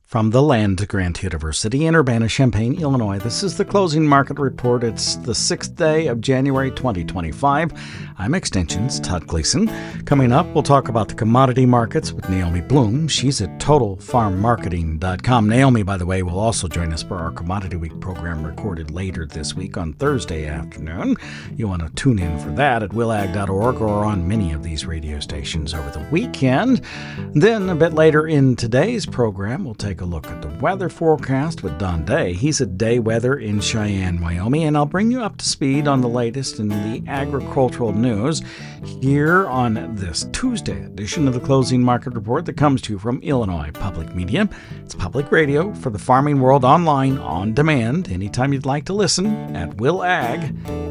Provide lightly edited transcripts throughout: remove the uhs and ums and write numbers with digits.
From the land-grant University in Urbana-Champaign, Illinois, this is the Closing Market Report. It's the 6th day of January 2025. I'm Extension's Todd Gleason. Coming up, we'll talk about the commodity markets with Naomi Bloom. She's at TotalFarmMarketing.com. Naomi, by the way, will also join us for our Commodity Week program recorded later this week on Thursday afternoon. You want to tune in for that at willag.org or on many of these radio stations over the weekend. Then, a bit later in today's program, we'll take a look at the weather forecast with Don Day. He's at Day Weather in Cheyenne, Wyoming, and I'll bring you up to speed on the latest in the agricultural news here on this Tuesday edition of the Closing Market Report that comes to you from Illinois Public Media. It's public radio for the farming world online on demand anytime you'd like to listen at willag.org.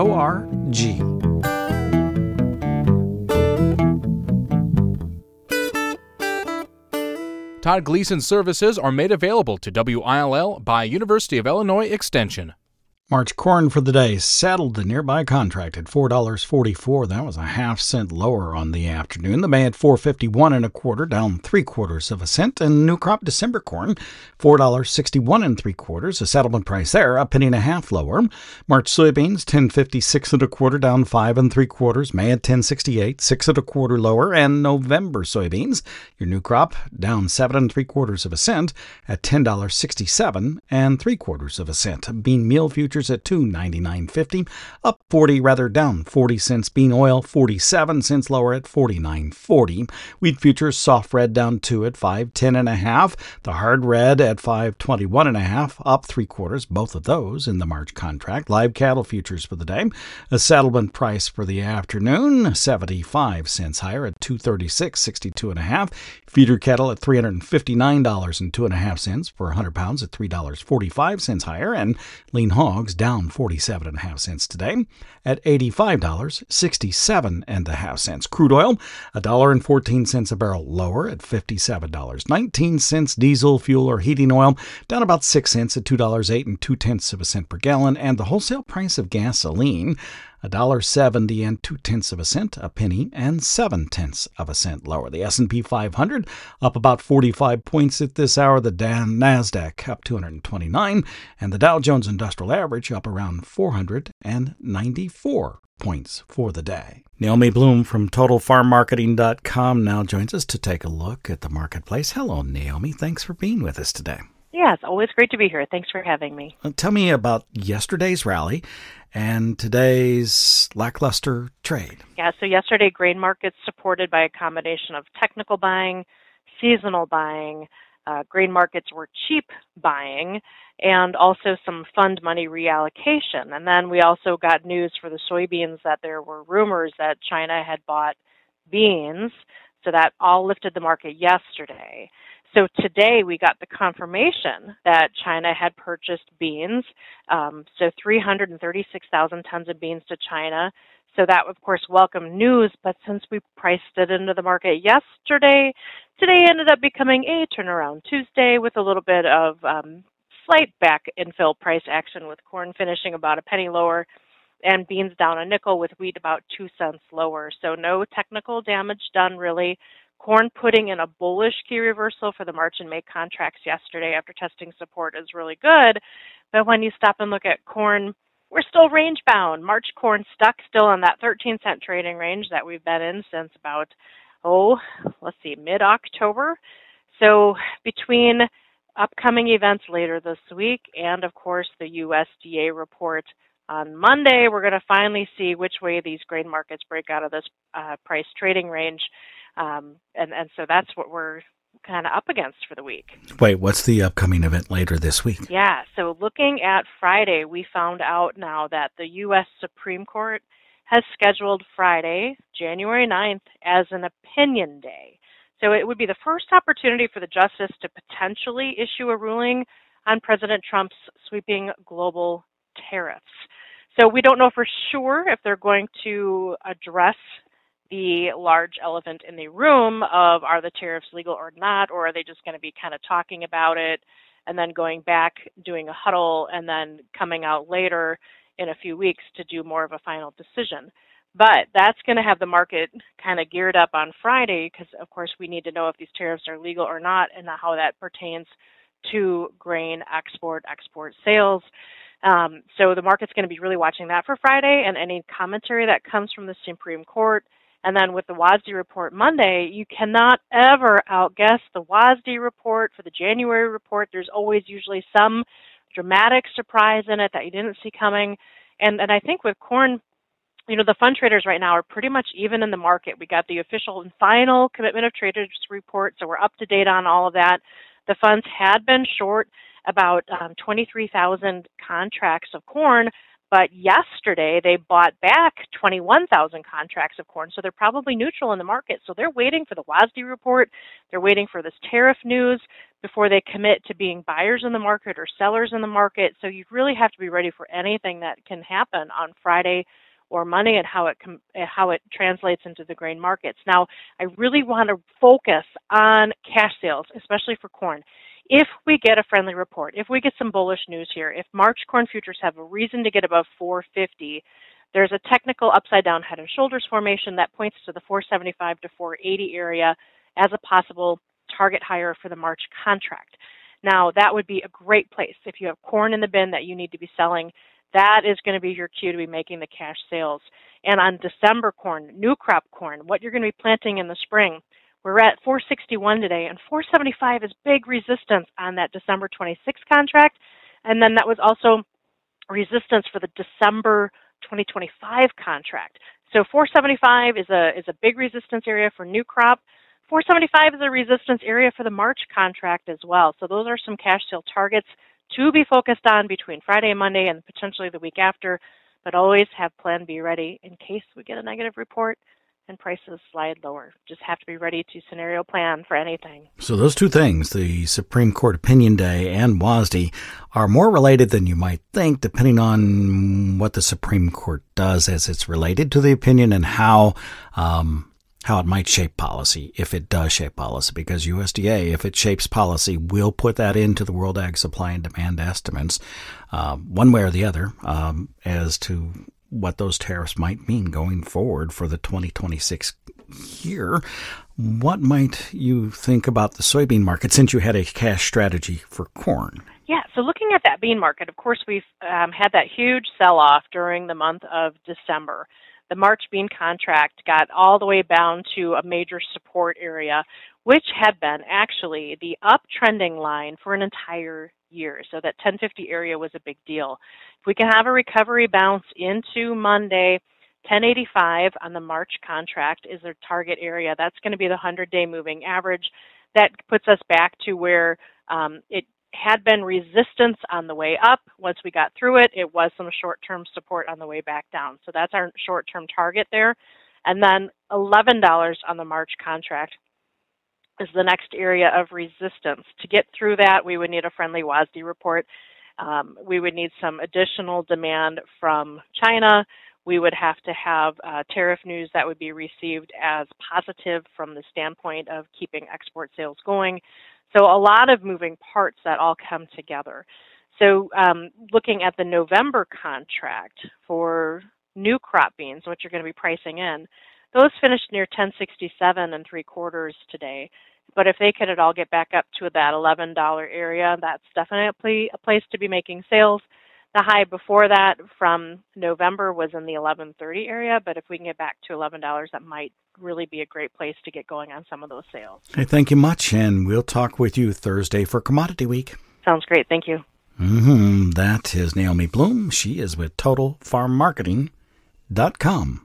Todd Gleason services are made available to WILL by University of Illinois Extension. March corn for the day settled the nearby contract at $4.44. That was a half-cent lower on the afternoon. The May at $4.51 1/4, down 3/4 cents. And new crop December corn, $4.61 3/4. The settlement price there, a penny and a half lower. March soybeans, $10.56 1/4, down 5 3/4. May at $10.68, 6 1/4 lower. And November soybeans, your new crop, down 7 3/4 cents at $10.67 3/4 cents. Bean meal futures at $2.9950, up 40, down 40 cents. Bean oil 47 cents lower at $49.40. Wheat futures soft red down 2 at $5.10 1/2. The hard red at $5.21 1/2, up 3/4. Both of those in the March contract. Live cattle futures for the day, a settlement price for the afternoon 75 cents higher at $236.62 1/2. Feeder cattle at $359.02 1/2 for 100 pounds at $3.45 higher, and lean hogs down 47 1/2 cents today at $85.67 1/2. Crude oil, $1.14 a barrel lower at $57.19. Diesel fuel or heating oil down about 6 cents at $2.08 2/10 per gallon. And the wholesale price of gasoline, $1.70 2/10 cents, a penny and 7/10 cent lower. The S&P 500 up about 45 points at this hour. The NASDAQ up 229, and the Dow Jones Industrial Average up around 494 points for the day. Naomi Bloom from TotalFarmMarketing.com now joins us to take a look at the marketplace. Hello, Naomi. Thanks for being with us today. Yeah, it's always great to be here. Thanks for having me. Tell me about yesterday's rally and today's lackluster trade. Yeah, so yesterday grain markets supported by a combination of technical buying, seasonal buying, grain markets were cheap buying, and also some fund money reallocation. And then we also got news for the soybeans that there were rumors that China had bought beans, so that all lifted the market yesterday. So today we got the confirmation that China had purchased beans, so 336,000 tons of beans to China. So that, of course, welcome news, but since we priced it into the market yesterday, today ended up becoming a turnaround Tuesday with a little bit of slight back infill price action, with corn finishing about a penny lower and beans down a nickel, with wheat about 2 cents lower. So no technical damage done, really. Corn putting in a bullish key reversal for the March and May contracts yesterday after testing support is really good. But when you stop and look at corn, we're still range bound. March corn stuck still on that 13-cent trading range that we've been in since about, mid-October. So between upcoming events later this week and, of course, the USDA report on Monday, we're going to finally see which way these grain markets break out of this price trading range. And so that's what we're kind of up against for the week. Wait, what's the upcoming event later this week? Yeah, so looking at Friday, we found out now that the U.S. Supreme Court has scheduled Friday, January 9th, as an opinion day. So it would be the first opportunity for the justice to potentially issue a ruling on President Trump's sweeping global tariffs. So we don't know for sure if they're going to address the large elephant in the room of, are the tariffs legal or not, or are they just going to be kind of talking about it and then going back, doing a huddle, and then coming out later in a few weeks to do more of a final decision. But that's going to have the market kind of geared up on Friday because, of course, we need to know if these tariffs are legal or not and how that pertains to grain export sales. So the market's going to be really watching that for Friday and any commentary that comes from the Supreme Court. And then with the WASDE report Monday, you cannot ever outguess the WASDE report for the January report. There's always usually some dramatic surprise in it that you didn't see coming. And I think with corn, the fund traders right now are pretty much even in the market. We got the official and final commitment of traders report, so we're up to date on all of that. The funds had been short about 23,000 contracts of corn, but yesterday they bought back 21,000 contracts of corn, so they're probably neutral in the market. So they're waiting for the WASDE report. They're waiting for this tariff news before they commit to being buyers in the market or sellers in the market. So you really have to be ready for anything that can happen on Friday or Monday and how it translates into the grain markets. Now, I really want to focus on cash sales, especially for corn. If we get a friendly report, if we get some bullish news here, if March corn futures have a reason to get above 450, there's a technical upside down head and shoulders formation that points to the 475 to 480 area as a possible target higher for the March contract. Now, that would be a great place. If you have corn in the bin that you need to be selling, that is going to be your cue to be making the cash sales. And on December corn, new crop corn, what you're going to be planting in the spring, we're at 461 today, and 475 is big resistance on that December 26th contract. And then that was also resistance for the December 2025 contract. So 475 is a big resistance area for new crop. 475 is a resistance area for the March contract as well. So those are some cash sale targets to be focused on between Friday and Monday and potentially the week after, but always have plan B ready in case we get a negative report and prices slide lower. Just have to be ready to scenario plan for anything. So those two things, the Supreme Court Opinion Day and WASDE, are more related than you might think, depending on what the Supreme Court does as it's related to the opinion and how it might shape policy, if it does shape policy, because USDA, if it shapes policy, will put that into the World Ag Supply and Demand estimates, one way or the other, as to what those tariffs might mean going forward for the 2026 year. What might you think about the soybean market since you had a cash strategy for corn? Yeah, so looking at that bean market, of course, we've had that huge sell-off during the month of December. The March bean contract got all the way bound to a major support area, which had been actually the uptrending line for an entire year. So that 1050 area was a big deal. If we can have a recovery bounce into Monday, 1085 on the March contract is their target area. That's going to be the 100-day moving average. That puts us back to where it had been resistance on the way up. Once we got through it, it was some short-term support on the way back down. So that's our short-term target there. And then $11 on the March contract is the next area of resistance. To get through that, we would need a friendly WASDE report. We would need some additional demand from China. We would have to have tariff news that would be received as positive from the standpoint of keeping export sales going. So a lot of moving parts that all come together. So looking at the November contract for new crop beans, what you're going to be pricing in, those finished near 1067 3/4 today. But if they could at all get back up to that $11 area, that's definitely a place to be making sales. The high before that from November was in the 1130 area, but if we can get back to $11, that might really be a great place to get going on some of those sales. Hey, thank you much, and we'll talk with you Thursday for Commodity Week. Sounds great. Thank you. That is Naomi Blohm. She is with TotalFarmMarketing.com.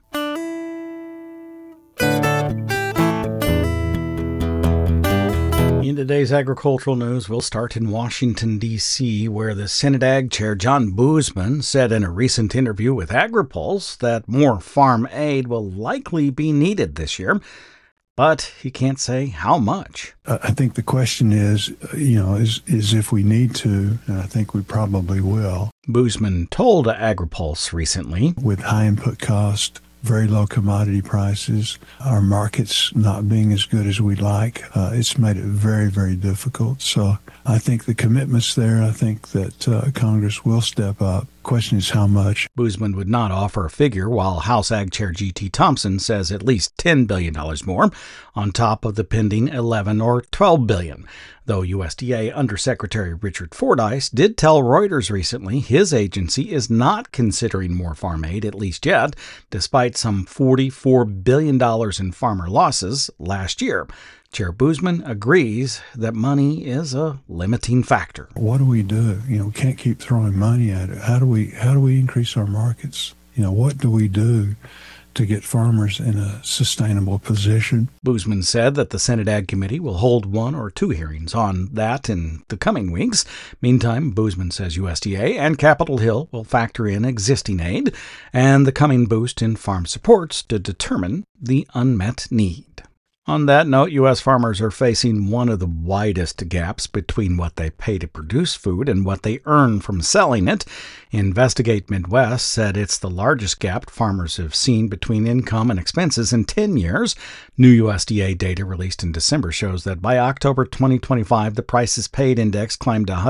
In today's agricultural news, we'll start in Washington, D.C., where the Senate Ag Chair John Boozman said in a recent interview with AgriPulse that more farm aid will likely be needed this year, but he can't say how much. I think the question is if we need to, and I think we probably will. Boozman told AgriPulse recently, with high input cost, very low commodity prices, our markets not being as good as we'd like, it's made it very, very difficult. So I think the commitment's there. I think that Congress will step up Question is how much. Boozman would not offer a figure, while House Ag Chair G.T. Thompson says at least $10 billion more, on top of the pending $11 or $12 billion. Though USDA Undersecretary Richard Fordyce did tell Reuters recently his agency is not considering more farm aid, at least yet, despite some $44 billion in farmer losses last year. Chair Boozman agrees that money is a limiting factor. What do? We can't keep throwing money at it. How do we increase our markets? What do we do to get farmers in a sustainable position? Boozman said that the Senate Ag Committee will hold 1 or 2 hearings on that in the coming weeks. Meantime, Boozman says USDA and Capitol Hill will factor in existing aid and the coming boost in farm supports to determine the unmet need. On that note, U.S. farmers are facing one of the widest gaps between what they pay to produce food and what they earn from selling it. Investigate Midwest said it's the largest gap farmers have seen between income and expenses in 10 years. New USDA data released in December shows that by October 2025, the prices paid index climbed to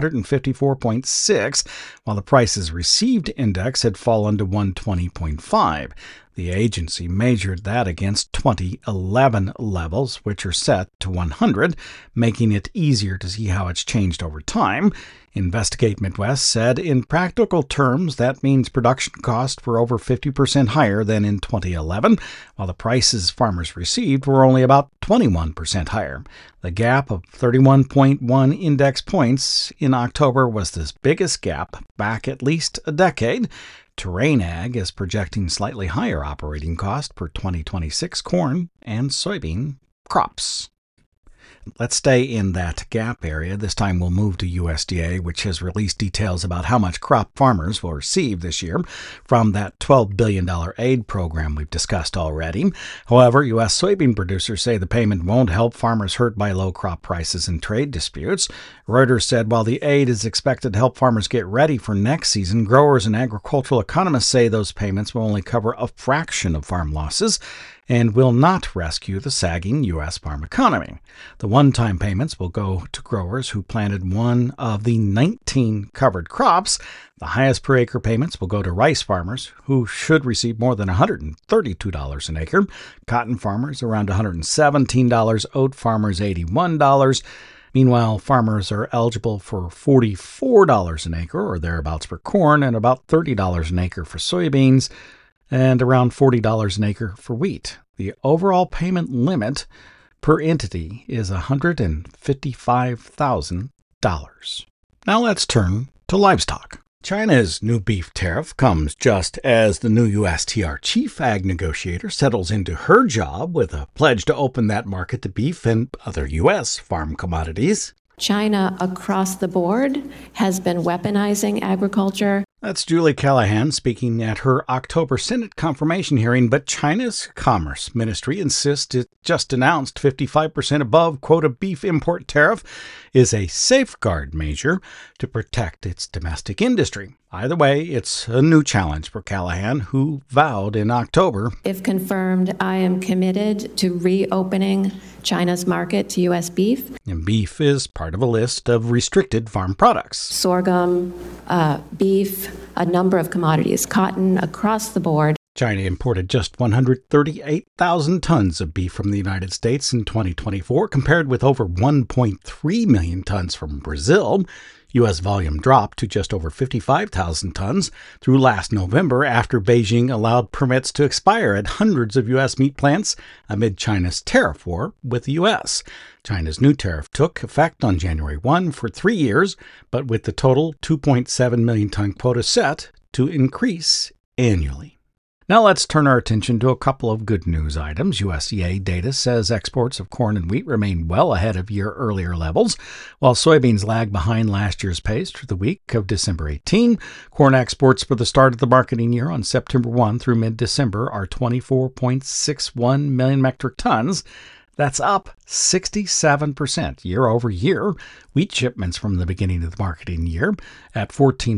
154.6, while the prices received index had fallen to 120.5. The agency measured that against 2011 levels, which are set to 100, making it easier to see how it's changed over time. Investigate Midwest said in practical terms that means production costs were over 50% higher than in 2011, while the prices farmers received were only about 21% higher. The gap of 31.1 index points in October was the biggest gap back at least a decade. Terrain Ag is projecting slightly higher operating cost for 2026 corn and soybean crops. Let's stay in that gap area. This time we'll move to USDA, which has released details about how much crop farmers will receive this year from that $12 billion aid program we've discussed already. However, U.S. soybean producers say the payment won't help farmers hurt by low crop prices and trade disputes. Reuters said while the aid is expected to help farmers get ready for next season, growers and agricultural economists say those payments will only cover a fraction of farm losses and will not rescue the sagging U.S. farm economy. The one-time payments will go to growers who planted one of the 19 covered crops. The highest per acre payments will go to rice farmers, who should receive more than $132 an acre, cotton farmers around $117, oat farmers $81. Meanwhile, farmers are eligible for $44 an acre or thereabouts for corn and about $30 an acre for soybeans, and around $40 an acre for wheat. The overall payment limit per entity is $155,000. Now let's turn to livestock. China's new beef tariff comes just as the new USTR chief ag negotiator settles into her job with a pledge to open that market to beef and other U.S. farm commodities. China across the board has been weaponizing agriculture. That's Julie Callahan speaking at her October Senate confirmation hearing, but China's Commerce Ministry insists it just announced 55% above quota beef import tariff is a safeguard measure to protect its domestic industry. Either way, it's a new challenge for Callahan, who vowed in October, "If confirmed, I am committed to reopening China's market to U.S. beef." And beef is part of a list of restricted farm products. Sorghum, beef, a number of commodities, cotton, across the board. China imported just 138,000 tons of beef from the United States in 2024, compared with over 1.3 million tons from Brazil. U.S. volume dropped to just over 55,000 tons through last November after Beijing allowed permits to expire at hundreds of U.S. meat plants amid China's tariff war with the U.S. China's new tariff took effect on January 1 for 3 years, but with the total 2.7 million ton quota set to increase annually. Now let's turn our attention to a couple of good news items. USDA data says exports of corn and wheat remain well ahead of year-earlier levels, while soybeans lag behind last year's pace through the week of December 18. Corn exports for the start of the marketing year on September 1 through mid-December are 24.61 million metric tons. That's up 67% year over year. Wheat shipments from the beginning of the marketing year at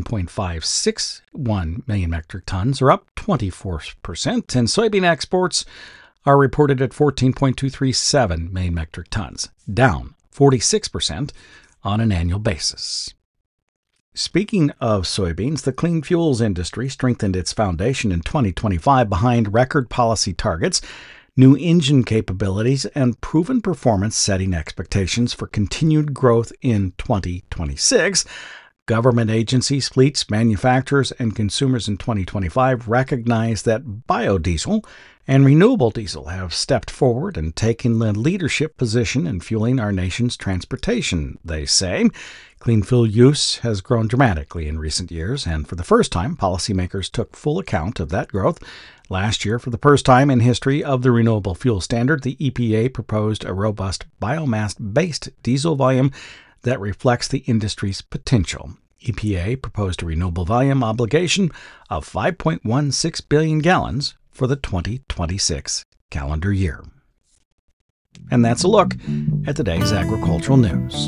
14.561 million metric tons are up 24%, and soybean exports are reported at 14.237 million metric tons, down 46% on an annual basis. Speaking of soybeans, the clean fuels industry strengthened its foundation in 2025 behind record policy targets, new engine capabilities, and proven performance, setting expectations for continued growth in 2026. Government agencies, fleets, manufacturers, and consumers in 2025 recognize that biodiesel and renewable diesel have stepped forward and taken the leadership position in fueling our nation's transportation, they say. Clean fuel use has grown dramatically in recent years, and for the first time, policymakers took full account of that growth. Last year, for the first time in history of the Renewable Fuel Standard, the EPA proposed a robust biomass-based diesel volume that reflects the industry's potential. EPA proposed a renewable volume obligation of 5.16 billion gallons for the 2026 calendar year. And that's a look at today's agricultural news.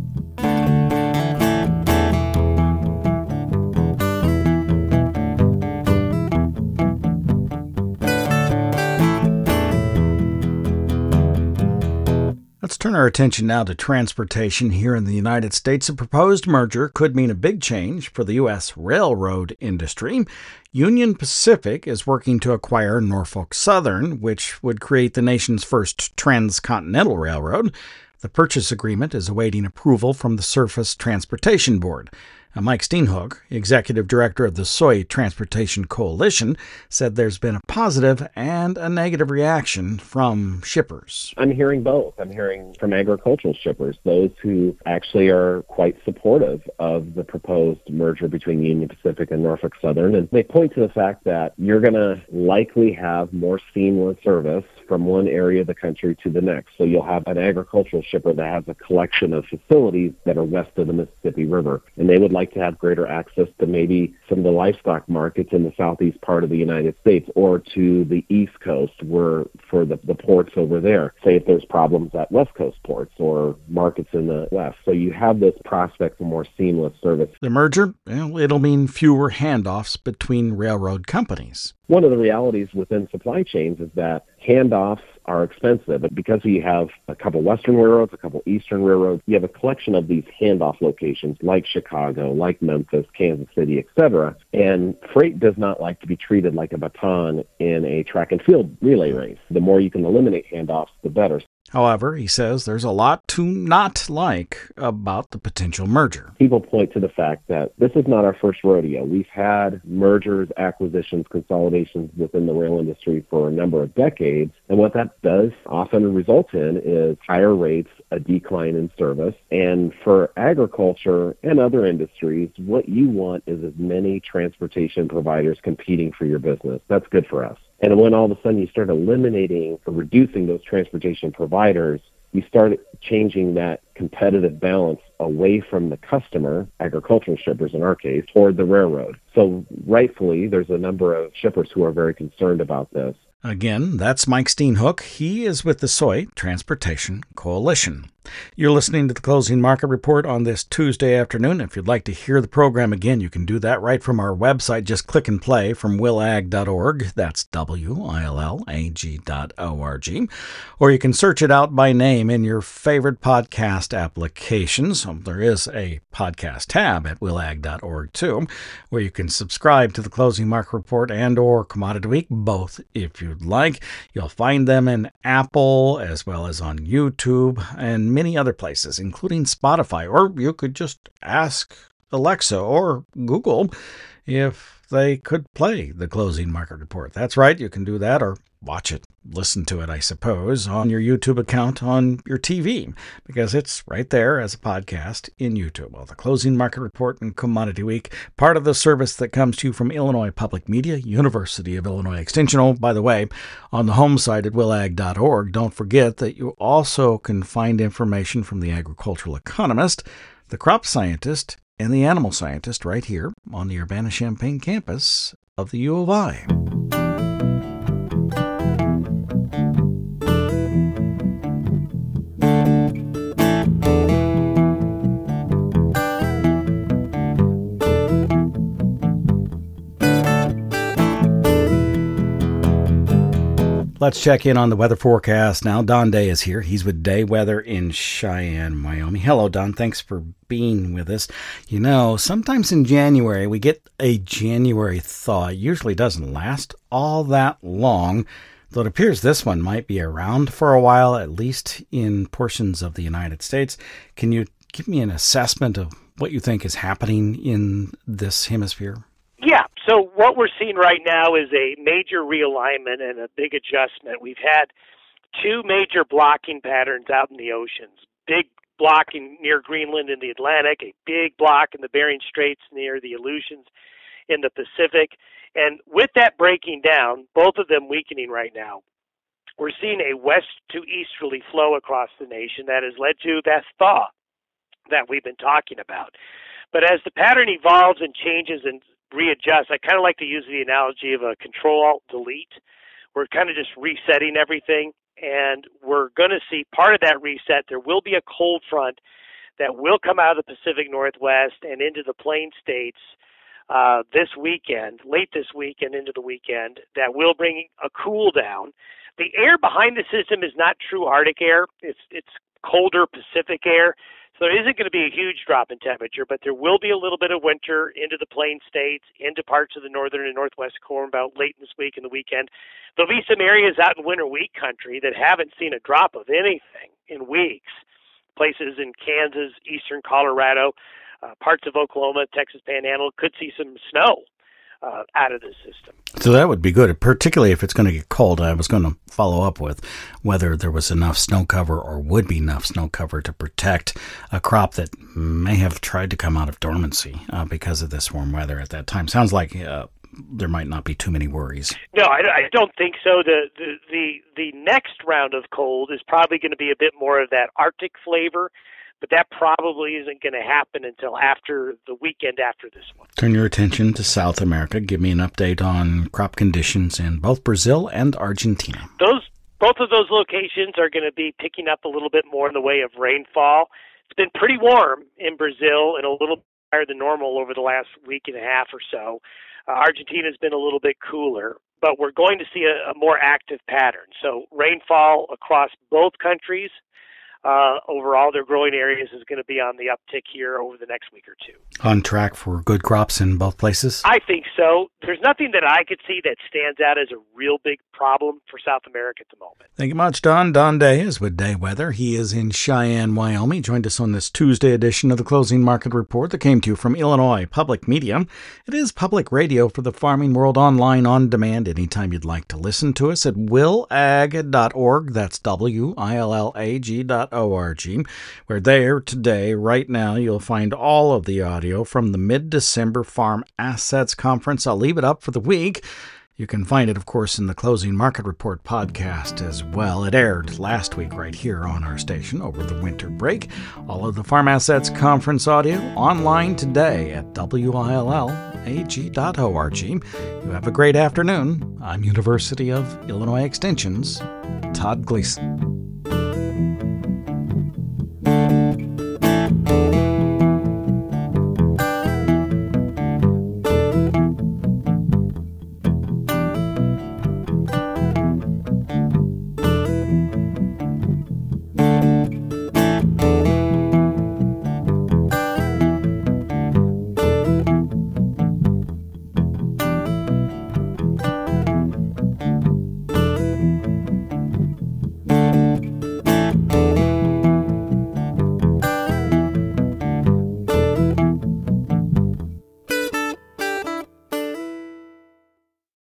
Let's turn our attention now to transportation here in the United States. A proposed merger could mean a big change for the U.S. railroad industry. Union Pacific is working to acquire Norfolk Southern, which would create the nation's first transcontinental railroad. The purchase agreement is awaiting approval from the Surface Transportation Board. Mike Steenhoek, executive director of the Soy Transportation Coalition, said there's been a positive and a negative reaction from shippers. I'm hearing both. I'm hearing from agricultural shippers, those who actually are quite supportive of the proposed merger between Union Pacific and Norfolk Southern. And they point to the fact that you're going to likely have more seamless service from one area of the country to the next. So you'll have an agricultural shipper that has a collection of facilities that are west of the Mississippi River, and they would like to have greater access to maybe some of the livestock markets in the southeast part of the United States, or to the East Coast where for the ports over there, say if there's problems at West Coast ports or markets in the West. So you have this prospect for more seamless service. The merger, it'll mean fewer handoffs between railroad companies. One of the realities within supply chains is that handoffs are expensive. But because you have a couple Western railroads, a couple Eastern railroads, you have a collection of these handoff locations like Chicago, like Memphis, Kansas City, etc. And freight does not like to be treated like a baton in a track and field relay race. The more you can eliminate handoffs, the better. However, he says there's a lot to not like about the potential merger. People point to the fact that this is not our first rodeo. We've had mergers, acquisitions, consolidations within the rail industry for a number of decades. And what that does often result in is higher rates, a decline in service. And for agriculture and other industries, what you want is as many transportation providers competing for your business. That's good for us. And when all of a sudden you start eliminating or reducing those transportation providers, you start changing that competitive balance away from the customer, agricultural shippers in our case, toward the railroad. So rightfully, there's a number of shippers who are very concerned about this. Again, that's Mike Steenhoek. He is with the Soy Transportation Coalition. You're listening to the Closing Market Report on this Tuesday afternoon. If you'd like to hear the program again, you can do that right from our website. Just click and play from willag.org. That's willag.org. Or you can search it out by name in your favorite podcast applications. There is a podcast tab at willag.org too, where you can subscribe to the Closing Market Report and or Commodity Week, both if you'd like. You'll find them in Apple as well as on YouTube and many other places, including Spotify. Or you could just ask Alexa or Google if they could play the Closing Market Report. That's right, you can do that, or watch it, listen to it, I suppose, on your YouTube account on your TV, because it's right there as a podcast in YouTube. Well, the Closing Market Report and Commodity Week, part of the service that comes to you from Illinois Public Media, University of Illinois Extension. Oh, by the way, on the home site at willag.org, don't forget that you also can find information from the agricultural economist, the crop scientist, and the animal scientist right here on the Urbana-Champaign campus of the U of I. Let's check in on the weather forecast now. Don Day is here. He's with Day Weather in Cheyenne, Wyoming. Hello, Don. Thanks for being with us. You know, sometimes in January, we get a January thaw. It usually doesn't last all that long, though it appears this one might be around for a while, at least in portions of the United States. Can you give me an assessment of what you think is happening in this hemisphere? Yeah, so what we're seeing right now is a major realignment and a big adjustment. We've had two major blocking patterns out in the oceans. Big blocking near Greenland in the Atlantic, a big block in the Bering Straits near the Aleutians in the Pacific. And with that breaking down, both of them weakening right now, we're seeing a west to easterly flow across the nation that has led to that thaw that we've been talking about. But as the pattern evolves and changes and readjust, I kind of like to use the analogy of a Control-Alt-Delete. We're kind of just resetting everything, and we're going to see part of that reset. There will be a cold front that will come out of the Pacific Northwest and into the Plain States this weekend, late this week and into the weekend, that will bring a cool down. The air behind the system is not true Arctic air. It's colder Pacific air. So there isn't going to be a huge drop in temperature, but there will be a little bit of winter into the Plain States, into parts of the northern and northwest Corn Belt late this week and the weekend. There'll be some areas out in winter wheat country that haven't seen a drop of anything in weeks. Places in Kansas, eastern Colorado, parts of Oklahoma, Texas Panhandle could see some snow out of the system. So that would be good, particularly if it's going to get cold. I was going to follow up with whether there was enough snow cover or would be enough snow cover to protect a crop that may have tried to come out of dormancy because of this warm weather at that time. Sounds like there might not be too many worries. No, I don't think so. The next round of cold is probably going to be a bit more of that Arctic flavor, but that probably isn't going to happen until after the weekend after this one. Turn your attention to South America. Give me an update on crop conditions in both Brazil and Argentina. Both of those locations are going to be picking up a little bit more in the way of rainfall. It's been pretty warm in Brazil and a little higher than normal over the last week and a half or so. Argentina's been a little bit cooler, but we're going to see a more active pattern. So rainfall across both countries. Overall, their growing areas is going to be on the uptick here over the next week or two. On track for good crops in both places? I think so. There's nothing that I could see that stands out as a real big problem for South America at the moment. Thank you much, Don. Don Day is with Day Weather. He is in Cheyenne, Wyoming. He joined us on this Tuesday edition of the Closing Market Report that came to you from Illinois Public Media. It is public radio for the farming world, online on demand anytime you'd like to listen to us at willag.org. That's WILLAG.org. We're there today, right now. You'll find all of the audio from the mid-December Farm Assets Conference. I'll leave it up for the week. You can find it, of course, in the Closing Market Report podcast as well. It aired last week right here on our station over the winter break. All of the Farm Assets Conference audio online today at WILLAG.org. You have a great afternoon. I'm University of Illinois Extension's Todd Gleason.